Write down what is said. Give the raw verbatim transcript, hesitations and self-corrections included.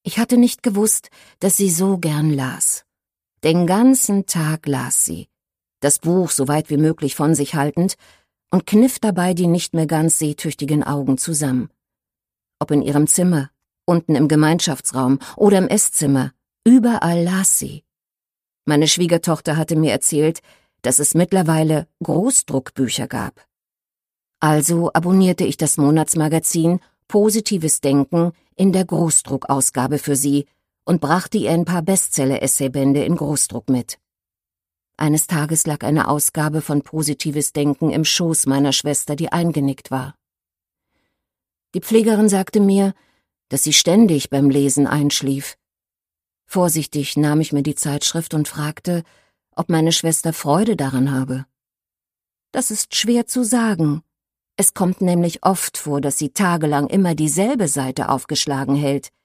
Ich hatte nicht gewusst, dass sie so gern las. Den ganzen Tag las sie, das Buch so weit wie möglich von sich haltend und kniff dabei die nicht mehr ganz sehtüchtigen Augen zusammen. Ob in ihrem Zimmer, unten im Gemeinschaftsraum oder im Esszimmer, überall las sie. Meine Schwiegertochter hatte mir erzählt, dass es mittlerweile Großdruckbücher gab. Also abonnierte ich das Monatsmagazin Positives Denken in der Großdruckausgabe für sie und brachte ihr ein paar Bestseller-Essaybände in Großdruck mit. Eines Tages lag eine Ausgabe von Positives Denken im Schoß meiner Schwester, die eingenickt war. Die Pflegerin sagte mir, dass sie ständig beim Lesen einschlief. Vorsichtig nahm ich mir die Zeitschrift und fragte, ob meine Schwester Freude daran habe. Das ist schwer zu sagen. Es kommt nämlich oft vor, dass sie tagelang immer dieselbe Seite aufgeschlagen hält,